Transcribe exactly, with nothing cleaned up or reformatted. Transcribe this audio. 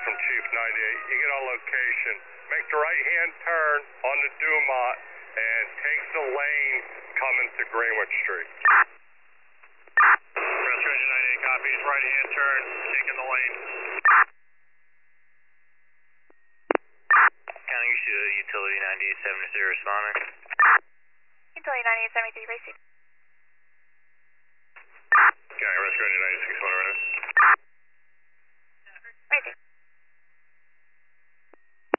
from Chief ninety-eight. You get on location. Make the right-hand turn on the Dumont and take the lane coming to Greenwich Street. Rescue Engine ninety-eight copies. Right-hand turn, taking the lane. County Utility ninety-eight seventy-three responding. Utility ninety-eight seventy-three, basic. County Rescue Engine ninety-eight